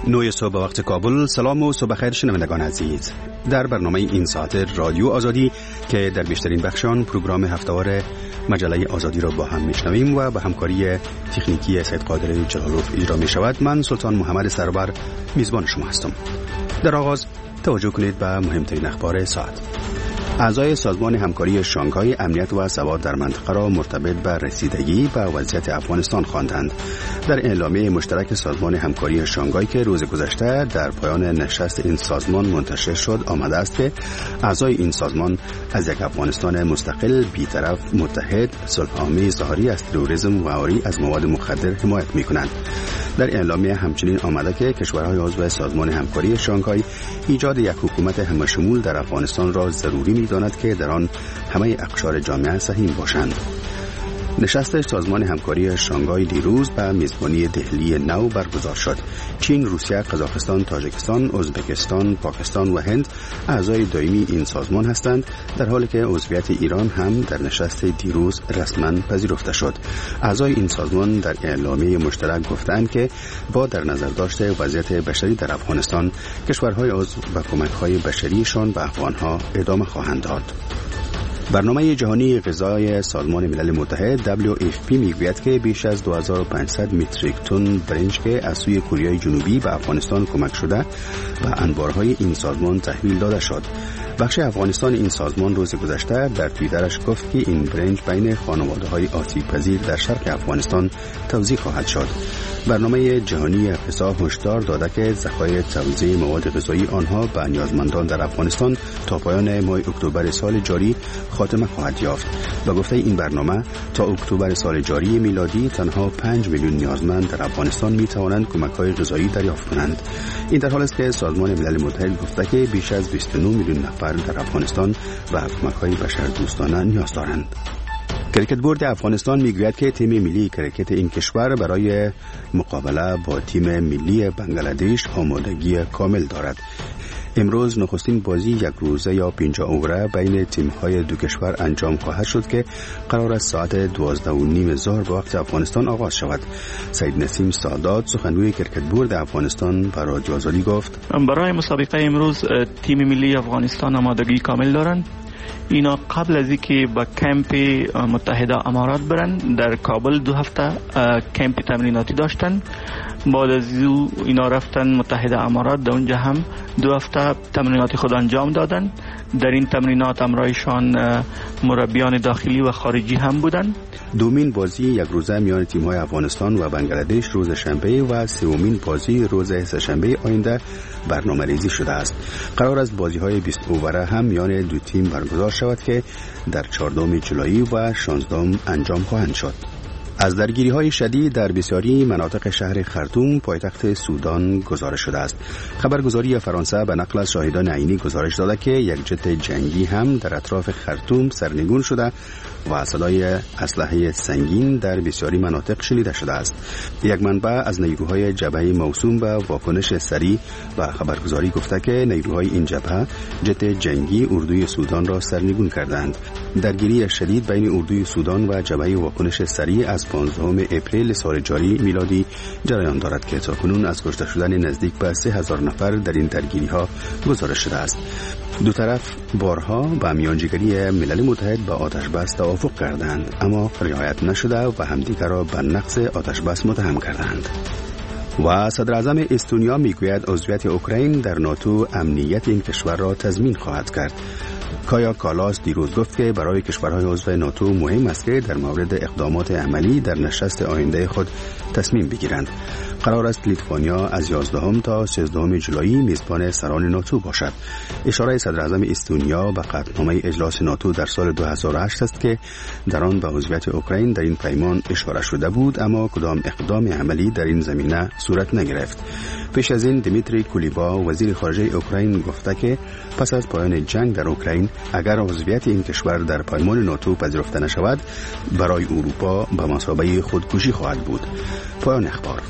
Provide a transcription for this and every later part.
9 صبح وقت کابل. سلام و صبح خیر شنوندگان عزیز. در برنامه این ساعت رادیو آزادی که در بیشترین بخشان پروگرام هفته‌وار مجله آزادی را با هم میشنویم و به همکاری تکنیکی سید قادر جلالوف اجرا می شود، من سلطان محمد سرور میزبان شما هستم. در آغاز توجه کنید به مهمترین اخبار ساعت. اعضای سازمان همکاری شانگهای امنیت و ثبات در منطقه را مرتبط به رسیدگی به وضعیت افغانستان خواندند. در اعلامیه مشترک سازمان همکاری شانگهای که روز گذشته در پایان نشست این سازمان منتشر شد آمده است که اعضای این سازمان از یک افغانستان مستقل، بی‌طرف، متحد، صلح‌آمیز، خالی از تروریسم و عاری از مواد مخدر حمایت می‌کنند. در اعلامیه همچنین آمده که کشورهای عضو سازمان همکاری شانگهای ایجاد یک حکومت همه‌شمول در افغانستان را ضروری می‌داند که در آن همه اقشار جامعه سهیم باشند. نشست سازمان همکاری شانگهای دیروز به میزبانی دهلی نو برگزار شد. چین، روسیه، قزاقستان، تاجیکستان، ازبکستان، پاکستان و هند اعضای دائمی این سازمان هستند، در حالی که عضویت ایران هم در نشست دیروز رسما پذیرفته شد. اعضای این سازمان در اعلامیه مشترک گفتند که با در نظر داشت وضعیت بشری در افغانستان، کشورهای عضو و کمک‌های بشریشان به افغانها ادامه خواهند داد. برنامه جهانی غذای سازمان ملل متحد WFP میگوید که بیش از 2500 متریک تن برنج که از سوی کره جنوبی به افغانستان کمک شده و انبارهای این سازمان تحویل داده شد. بخش افغانستان این سازمان روز گذشته در توییترش گفت که این برنج بین خانواده‌های آسیب پذیر در شرق افغانستان توزیع خواهد شد. برنامه جهانی غذا هشدار داده که ذخایر توزیع مواد غذایی آنها به نیازمندان در افغانستان تا پایان ماه اکتبر سال جاری خاتمه خواهد یافت. به گفته این برنامه تا اکتبر سال جاری میلادی تنها 5 میلیون نیازمند در افغانستان می توانند کمک‌های غذایی دریافت کنند. این در حالی است که سازمان ملل متحد گفته که بیش از 29 میلیون نفر در افغانستان و کمک‌های بشردوستانه نیاز دارند. کرکت بورد افغانستان میگوید که تیم ملی کرکت این کشور برای مقابله با تیم ملی بنگلادش آمادگی کامل دارد. امروز نخستین بازی یک روزه یا 50 اووره بین تیم‌های دو کشور انجام خواهد شد که قرار است ساعت 12:30 ظهر به وقت افغانستان آغاز شود. سید نسیم سادات سخنگوی کرکت بورد افغانستان به رادیو آزادی گفت: برای مسابقه امروز تیم ملی افغانستان آمادگی کامل دارند. اینا قبل از اینکه به کمپ متحده امارات برن در کابل 2 هفته کمپ تمریناتی داشتن. بعد از اینا رفتن متحده امارات، در اونجا هم 2 هفته تمرینات خود انجام دادن. در این تمرینات همراهشان مربیان داخلی و خارجی هم بودن. دومین بازی یک روزه میان تیم‌های افغانستان و بنگلادش روز شنبه و سومین بازی روز سه‌شنبه آینده برنامه‌ریزی شده است. قرار است بازی‌های 20 اووره هم میان دو تیم برگزار شود که در 14 جولای و 16 انجام خواهند شد. از درگیری‌های شدید در بسیاری مناطق شهر خرطوم پایتخت سودان گزارش شده است. خبرگزاری فرانسه به نقل از شاهدان عینی گزارش داده که یک جت جنگی هم در اطراف خرطوم سرنگون شده و صدای اسلحه سنگین در بسیاری مناطق شنیده شده است. یک منبع از نیروهای جبهه موسوم به واکنش سریع و خبرگزاری گفته که نیروهای این جبهه جت جنگی اردوی سودان را سرنگون کردند. درگیری شدید بین اردوی سودان و جبهه واکنش سریع از 15 اپریل سال جاری میلادی جریان دارد که تاکنون از کشته شدن نزدیک به 3000 نفر در این درگیری‌ها گزارش شده است. دو طرف بارها با میانجیگری ملل متحد به آتش بس توافق کردند، اما رعایت نشده و همدیگر را به نقض آتش بس متهم کردند. و صدر اعظم استونیا میگوید عضویت اوکراین در ناتو امنیت این کشور را تضمین خواهد کرد. کایا کالاس دیروز گفت که برای کشورهای عضو ناتو مهم است که در مورد اقدامات عملی در نشست آینده خود تصمیم بگیرند. قرار است لیتوانیا از 11 تا 13 جولای میزبان سران ناتو باشد. اشاره صدر اعظم استونیا به قطعنامه اجلاس ناتو در سال 2008 است که در آن به عضویت اوکراین در این پیمان اشاره شده بود، اما کدام اقدام عملی در این زمینه صورت نگرفت. پیش از این دمیتری کولیبا وزیر خارجه اوکراین گفته که پس از پایان جنگ در اوکراین اگر عضویت این کشور در پیمان ناتو پذیرفته نشود برای اروپا به مثابه خودکشی خواهد بود. پایان اخبار.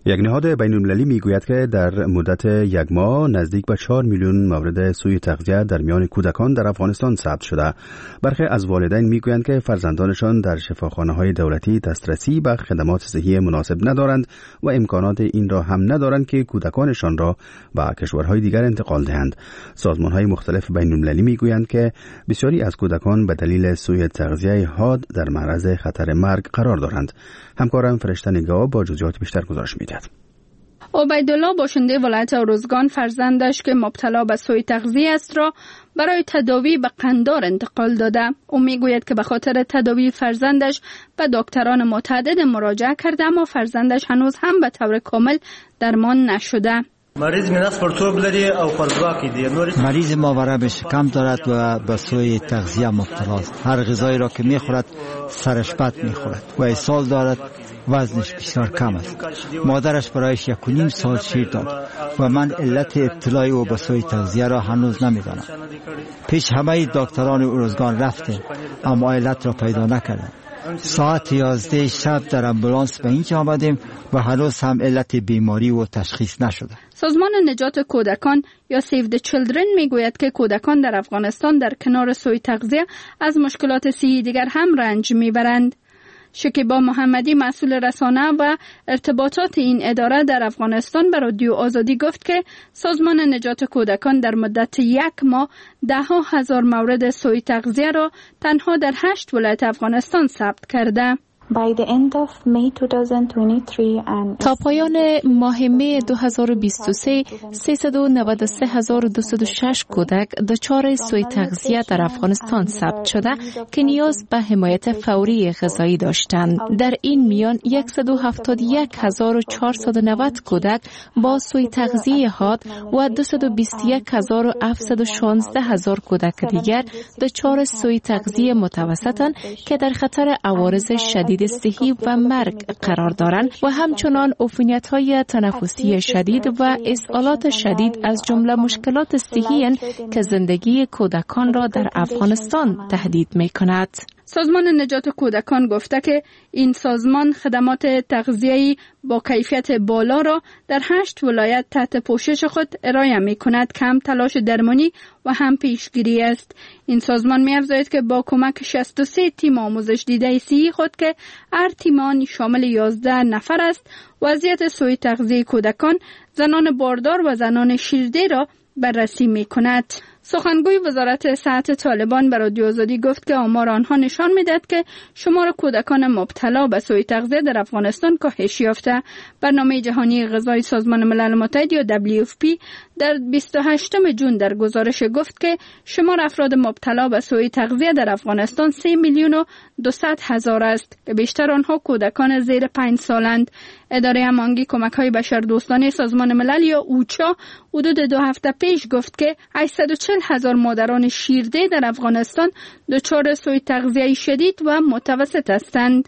یک نهاد بین‌المللی میگوید که در مدت یک ماه نزدیک به 4 میلیون مورد سوء تغذیه در میان کودکان در افغانستان ثبت شده. برخی از والدین میگویند که فرزندانشان در شفاخانه‌های دولتی دسترسی به خدمات صحی مناسب ندارند و امکانات این را هم ندارند که کودکانشان را به کشورهای دیگر انتقال دهند. سازمان‌های مختلف بین‌المللی میگویند که بسیاری از کودکان به دلیل سوء تغذیه حاد در معرض خطر مرگ قرار دارند. همکارم فرشته نگاه با جزئیات بیشتر گزارش می‌دهد. عبیدالله باشنده ولایت ارزگان فرزندش که مبتلا به سوء تغذیه است را برای تداوی به قندار انتقال داده. او میگوید که به خاطر تداوی فرزندش به دکتران متعدد مراجعه کرده اما فرزندش هنوز هم به طور کامل درمان نشده. مریض ماورا شکم دارد و به سوء تغذیه مبتلا است. هر غذایی را که میخورد سرش بد میخورد و اسهال دارد، وزنش بسیار کم است. مادرش برایش 1.5 سال شیر داد و من علت ابتلای او به سوء تغذیه را هنوز نمیدانم. پیش همه دکتران ارزگان رفتیم اما علت را پیدا نکردم. ساعت 11 شب در امبولانس به اینجا آمدیم و هنوز هم علت بیماری و تشخیص نشده. سازمان نجات کودکان یا سیو د چیلدرن میگوید که کودکان در افغانستان در کنار سوء تغذیه از مشکلات صحی دیگر هم رنج میبرند. شکیبا محمدی مسئول رسانه و ارتباطات این اداره در افغانستان به رادیو آزادی گفت که سازمان نجات کودکان در مدت یک ماه 10,000 مورد سوء تغذیه را تنها در 8 ولایت افغانستان ثبت کرده. تا پایان ماه می 2023 393,206 کودک دچار سوء تغذیه در افغانستان ثبت شده که نیاز به حمایت فوری غذایی داشتند. در این میان 171,490 کودک با سوء تغذیه حاد و 221,716 کودک دیگر دچار سوء تغذیه متوسطند که در خطر عوارض شدید صحی و مرگ قرار دارند و همچنان عفونیت‌های تنفسی شدید و اسهالات شدید از جمله مشکلات صحی که زندگی کودکان را در افغانستان تهدید می‌کند. سازمان نجات کودکان گفته که این سازمان خدمات تغذیه‌ای با کیفیت بالا را در 8 ولایت تحت پوشش خود ارائه می‌کند که هم تلاش درمانی و هم پیشگیری است. این سازمان می‌افزاید که با کمک 63 تیم آموزش دیده صحی خود که هر تیم شامل 11 نفر است، وضعیت سوء تغذیه کودکان، زنان باردار و زنان شیرده را بررسی می‌کند. سخنگوی وزارت صحت طالبان به رادیو آزادی گفت که آمار آنها نشان می‌دهد که شمار کودکان مبتلا به سوء تغذیه در افغانستان کاهش یافته. برنامه جهانی غذایی سازمان ملل متحد یا WFP در 28 جون در گزارش گفت که شمار افراد مبتلا به سوء تغذیه در افغانستان 3,200,000 است که بیشتر آنها کودکان زیر 5 سالند. اداره هماهنگی کمک‌های بشردوستانه سازمان ملل یا اوچا حدود 2 هفته پیش گفت که 840,000 مادران شیرده در افغانستان دچار سوء تغذیه شدید و متوسط هستند.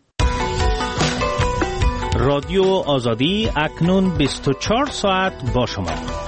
رادیو آزادی اکنون 24 ساعت با شما.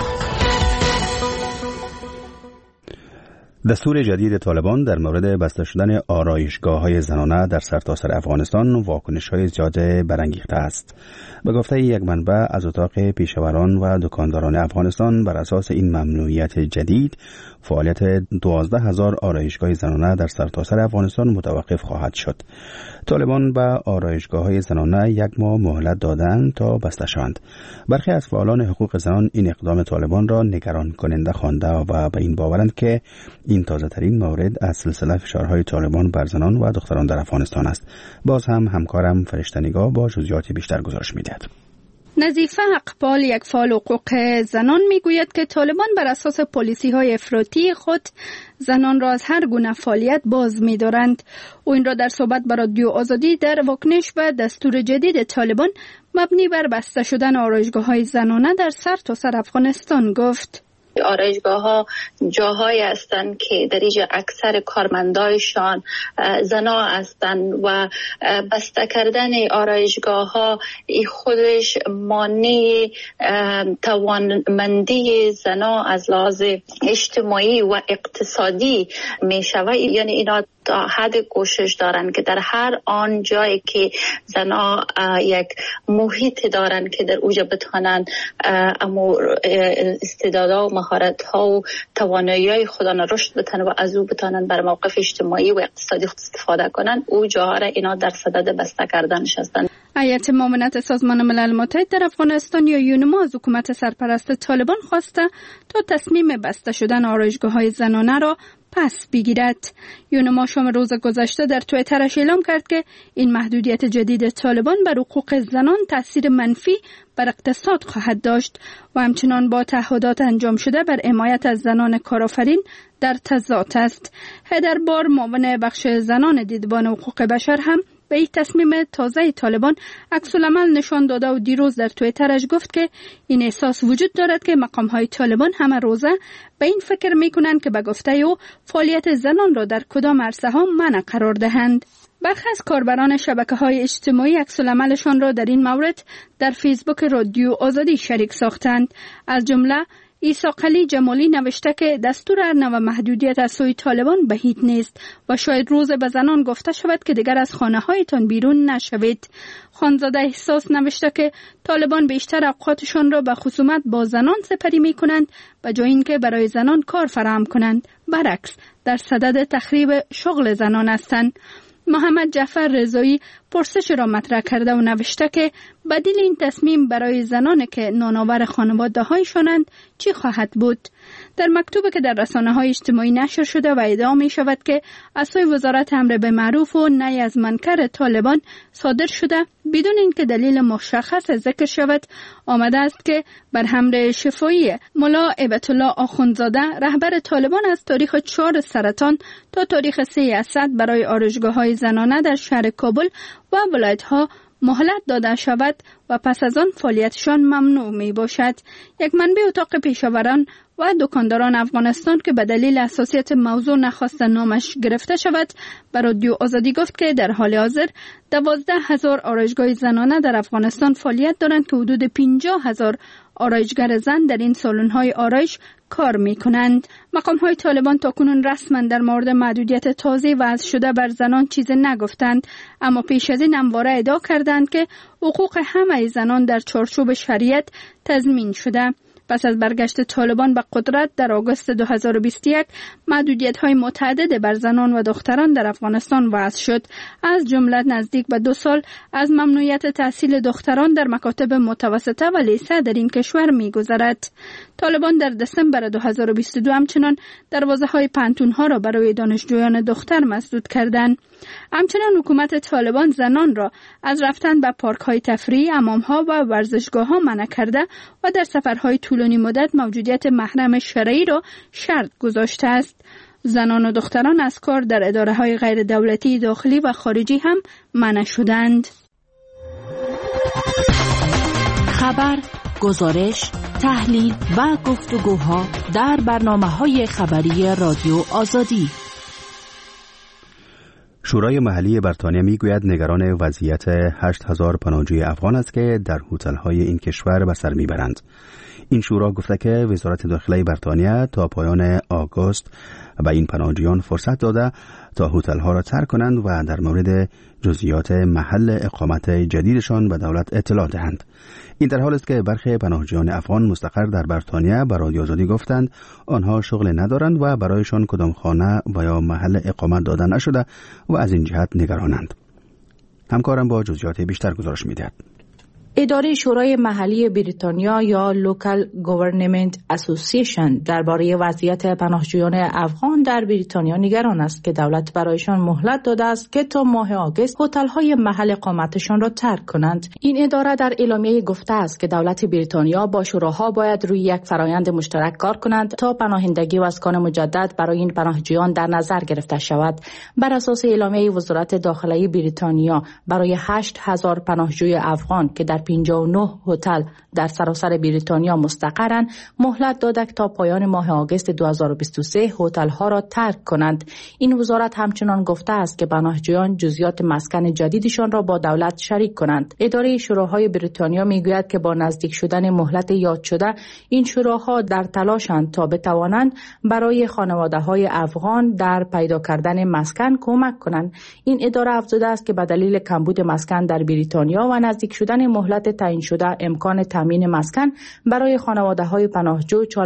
دستور جدید طالبان در مورد بسته شدن آرایشگاه‌های زنانه در سرتاسر افغانستان واکنش‌های زیاده برانگیخته است. به گفته یک منبع از اتاق پیشوران و دکانداران افغانستان، بر اساس این ممنوعیت جدید فعالیت 12,000 آرایشگاه زنانه در سرتاسر افغانستان متوقف خواهد شد. طالبان به آرایشگاه‌های زنانه یک ماه مهلت دادند تا بسته شوند. برخی از فعالان حقوق زنان این اقدام طالبان را نگران کننده خوانده و به این باورند که این تازه‌ترین مورد از سلسله فشارهای طالبان بر زنان و دختران در افغانستان است. باز هم همکارم فرشته نگاه با جزئیات بیشتر گزارش می‌دهد. نظیفه اقبال، یک فعال حقوق زنان، میگوید که طالبان بر اساس پالیسی‌های افراطی خود زنان را از هر گونه فعالیت باز می‌دارند. او این را در صحبت با رادیو آزادی در واکنش به دستور جدید طالبان مبنی بر بسته شدن آرایشگاه‌های زنانه در سرتاسر افغانستان گفت. آرایشگاه‌ها جاهایی هستند که در اینجا اکثر کارمندایشان زنا هستند و بسته کردن آرایشگاه‌ها خودش مانع توانمندی زنا از لحاظ اجتماعی و اقتصادی می شود. یعنی اینا تا حد کوشش دارن که در هر آن جایی که زنا یک محیط دارن که در اوجا بتوانن استعدادها و مهارت‌ها و توانایی‌های خودان رشد بتن و از او بتوانن بر موقف اجتماعی و اقتصادی خود استفاده کنن، او جاها را اینا در صدد بسته کردنش هستند. هیئت معاونت سازمان ملل متحد در افغانستان یا یونما از حکومت سرپرست طالبان خواسته تا تصمیم بسته شدن آرایشگاه‌های زنانه را پس بگیرد. یونما شام روز گذشته در توییترش اعلام کرد که این محدودیت جدید طالبان بر حقوق زنان تاثیر منفی بر اقتصاد خواهد داشت و همچنان با تعهدات انجام شده بر حمایت از زنان کارآفرین در تضاد است. هیدر بار معاون بخش زنان دیدبان حقوق بشر هم به این تصمیم تازه طالبان عکس‌العمل نشان داده و دیروز در توییترش گفت که این احساس وجود دارد که مقام‌های طالبان همه روزه به این فکر می‌کنند که به گفته او فعالیت زنان را در کدام عرصه‌ها منع قرار دهند. برخی از کاربران شبکه‌های اجتماعی عکس‌العملشان را در این مورد در فیسبوک رادیو آزادی شریک ساختند. از جمله ایساقلی جمالی نوشته که دستور هر نوع محدودیت از سوی طالبان بهید نیست و شاید روز به زنان گفته شود که دیگر از خانه هایتان بیرون نشوید. خانزاده احساس نوشته که طالبان بیشتر اوقاتشان را به خصومت با زنان سپری می کنند به جای اینکه برای زنان کار فراهم کنند. برعکس در صدد تخریب شغل زنان هستند. محمد جعفر رضایی پرسش را مطرح کرده و نوشته که بدیل این تصمیم برای زنانی که نانآور خانواده‌هایشانند چی خواهد بود؟ در مکتوبی که در رسانه‌های اجتماعی نشر شده و ادعا می‌شود که از سوی وزارت امر به معروف و نهی از منکر طالبان صادر شده بدون اینکه دلیل مشخص ذکر شود، آمده است که بر امر شفاهی ملا هیبت الله آخوندزاده رهبر طالبان از تاریخ 4 سرطان تا تاریخ 3 اسد برای آرایشگاه‌های زنانه در شهر کابل و ولایت‌ها مهلت داده شود و پس از آن فعالیتشان ممنوع می باشد. یک منبع اتاق پیشاوران و دکانداران افغانستان که به دلیل حساسیت موضوع نخواست نامش گرفته شود به رادیو آزادی گفت که در حال حاضر 12,000 آرایشگاه زنانه در افغانستان فعالیت دارند که حدود 50,000 آرایشگر زن در این سالن‌های آرایش کار می‌کنند. مقام‌های طالبان تاکنون رسما در مورد محدودیت تازه وضع شده بر زنان چیزی نگفتند، اما پیش از این همواره ادعا کردند که حقوق همه زنان در چارچوب شریعت تضمین شده. پس از برگشت طالبان به قدرت در آگوست 2021 محدودیت‌های متعدد بر زنان و دختران در افغانستان وضع شد. از جمله نزدیک به 2 سال از ممنوعیت تحصیل دختران در مکاتب متوسطه و لیسه در این کشور می‌گذرد. طالبان در دسامبر 2022 همچنان دروازه‌های پانتون‌ها را برای دانشجویان دختر مسدود کردند. همچنان حکومت طالبان زنان را از رفتن به پارک‌های تفریحی، حمام‌ها و ورزشگاه‌ها منع کرده و در سفرهای طولانی مدت موجودیت محرم شرعی را شرط گذاشته است. زنان و دختران از کار در اداره‌های غیر دولتی داخلی و خارجی هم منع شدند. خبر، گزارش، تحلیل و گفتگوها در برنامه‌های خبری رادیو آزادی. شورای محلی بریتانیا میگوید نگران وضعیت 8,000 پناهجوی افغان است که در هتل‌های این کشور به سر میبرند. این شورا گفته که وزارت داخلی بریتانیا تا پایان آگوست به این پناهجویان فرصت داده تا هتل‌ها را ترک کنند و در مورد جزئیات محل اقامت جدیدشان به دولت اطلاع دهند. این در حالی است که برخی پناهجویان افغان مستقر در بریتانیا به رادیو آزادی گفتند آنها شغل ندارند و برایشان کدام خانه و یا محل اقامت داده نشده و از این جهت نگرانند. همکارم با جزئیات بیشتر گزارش می‌دهد. اداره شورای محلی بریتانیا یا لوکال گورنمنت اسوسییشن درباره وضعیت پناهجویان افغان در بریتانیا نگران است که دولت برایشان مهلت داده است که تا ماه آگوست هتل‌های محل اقامتشان را ترک کنند. این اداره در اعلامیه گفته است که دولت بریتانیا با شوراها باید روی یک فرایند مشترک کار کنند تا پناهندگی و اسکان مجدد برای این پناهجویان در نظر گرفته شود. بر اساس اعلامیه وزارت داخلی بریتانیا برای 8,000 پناهجوی افغان که در 59 هتل در سراسر بریتانیا مستقرند مهلت داده که تا پایان ماه آگوست 2023 هتل ها را ترک کنند. این وزارت همچنان گفته است که پناهجویان جزئیات مسکن جدیدشان را با دولت شریک کنند. اداره شوراهای بریتانیا میگوید که با نزدیک شدن مهلت یاد شده این شوراها در تلاشند تا بتوانند برای خانواده‌های افغان در پیدا کردن مسکن کمک کنند. این اداره افزوده است که به دلیل کمبود مسکن در بریتانیا و نزدیک شدن مهلت تعیین شده امکان تامین مسکن برای خانواده‌های پناهجو